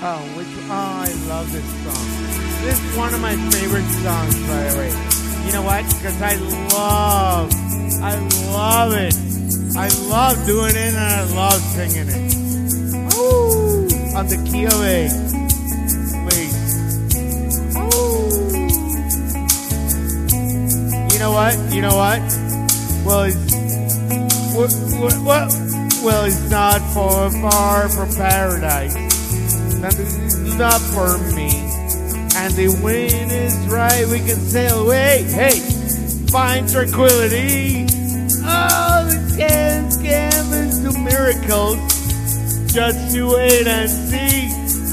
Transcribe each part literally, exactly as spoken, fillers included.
Oh, which, oh, I love this song. This is one of my favorite songs, by the way. You know what? Because I love, I love it. I love doing it and I love singing it. Ooh, on the key of A. Please. Ooh. You know what? You know what? Well, it's, what, what, what? Well, it's not for far from paradise. It's not for me. And the wind is right, we can sail away. Hey, find tranquility. Oh, the can't canvas do miracles. Just you wait and see.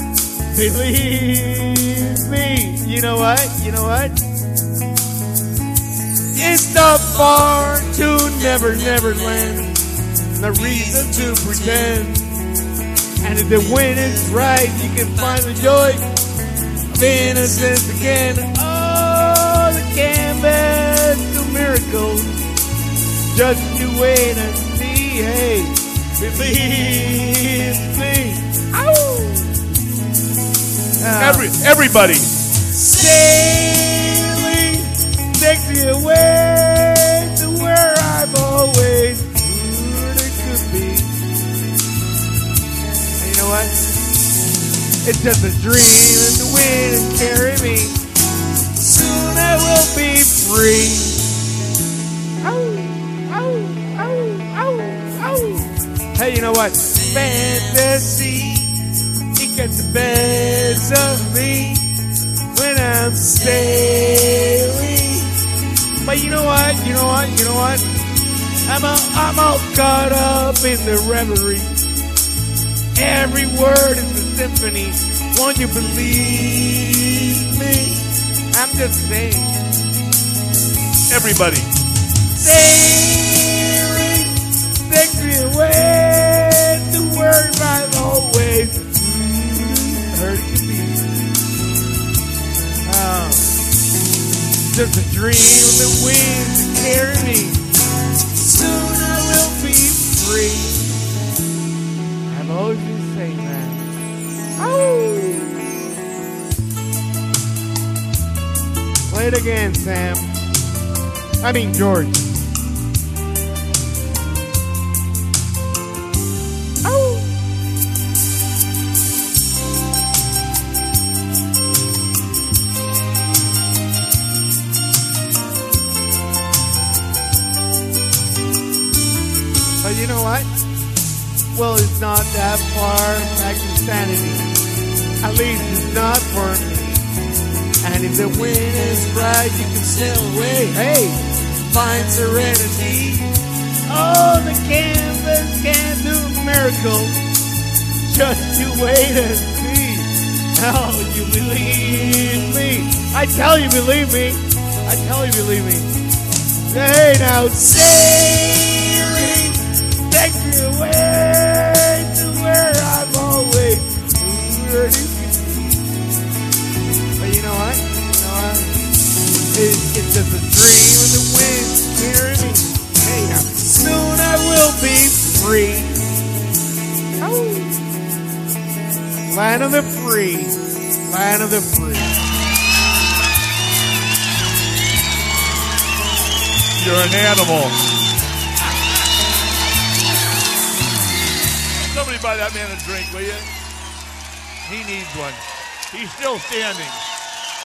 Believe me. You know what? You know what? It's not far to Never Never Land. No reason to pretend. And if the wind is right, you can find the joy of innocence again. Oh, the canvas do miracles. Just you wait and see. Hey, believe me. Ow! Uh, Every, everybody. Sailing takes me away to where I've always thought it could be. And you know what? It's just a dream and the wind is carry me. Soon I will be free. Ow, ow, ow, ow, ow. Hey, you know what? Fantasy, it gets the best of me when I'm sailing. But you know what? You know what? You know what? I'm all, I'm all caught up in the reverie. Every word is a symphony. Won't you believe me? I'm just saying. Everybody. Sailing takes me away to where I've always heard it to be. Oh, just a dream of the wind to carry me. Soon I will be free. I've always been saying that. Oh. Play it again, Sam. I mean, George. Oh. But you know what? Well, it's not that far back to sanity. At least it's not for me. And if the wind is right, you can sail away. Hey, find serenity. Oh, the canvas can do miracles. Just you wait and see. Oh, you believe me. I tell you, believe me. I tell you, believe me. Hey, now sailing takes me away to where I've always heard it. But you know what? You know what? It, it's just a dream in the wind carrying me. Hey, now soon I will be free. Oh. Land of the free. Land of the free. You're an animal. Somebody buy that man a drink, will you? He needs one. He's still standing.